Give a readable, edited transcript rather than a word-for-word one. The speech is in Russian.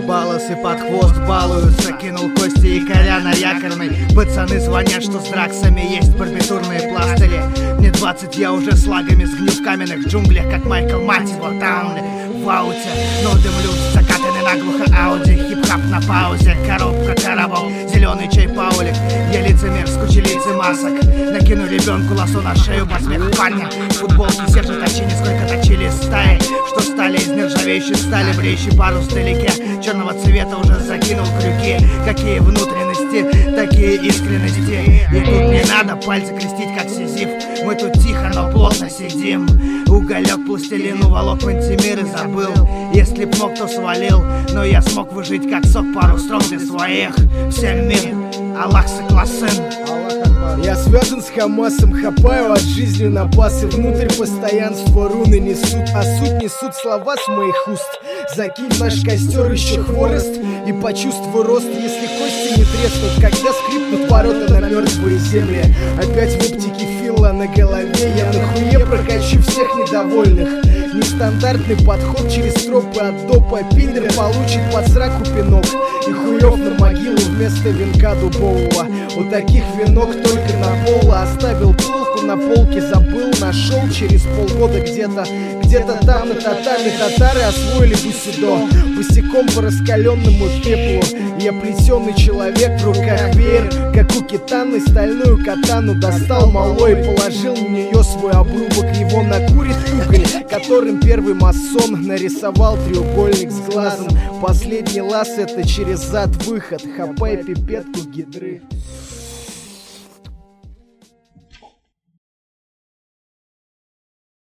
балласы под хвост балуются. Кинул кости и коря на якорный. Пацаны звонят, что с драксами есть барбитурные пластыри. Мне 20, я уже с лагами сгнил в каменных джунглях, как Майкл, мать его, Таунли в ауте. Но дымлю закатанный наглухо Ауди. Хип-хап на паузе, коробка коробов, зеленый чай Паулик. Я лицемер с кучелицей масок. Накину ребенку лосо на шею под смех парня. Футболки сержа точили, сколько точили стаи, что стали из нержавеющей стали. Бреющий парус вдалеке, черного цвета уже закинул крюки. Какие внутренности, такие искренности. И тут не надо пальцы крестить, как Сизиф. Мы тут тихо, но плотно сидим. Уголек пластилину волок в интимир и забыл. Если б мог, то свалил, но я смог выжить как сок, пару строк для своих. Всем мир, Аллах согласен. Я связан с Хамасом, хапаю от жизни напасы. Внутрь постоянства руны несут, а суть несут слова с моих уст. Закинь в наш костер еще хворост и почувствуй рост, если кости не треснут, когда скрипнут ворота на мертвые земли. Опять в оптике Филла на голове, я нахуе прокачу всех недовольных. Нестандартный подход через тропы от допа. Пидор получит под сраку пинок и хуёв на могилу вместо венка дубового. У таких венок только на пола. Оставил полку на полке, забыл, нашел через полгода где-то там на татами. Татары освоили бусидо босиком по раскаленному пеплу. Я плетеный человек, в руках веер, как у китаны. Стальную катану достал малой и положил на нее свой обрубок. Его накурит уголь, которым первый масон нарисовал треугольник с глазом. Последний лаз — это через зад выход. Хапай пипетку гидры.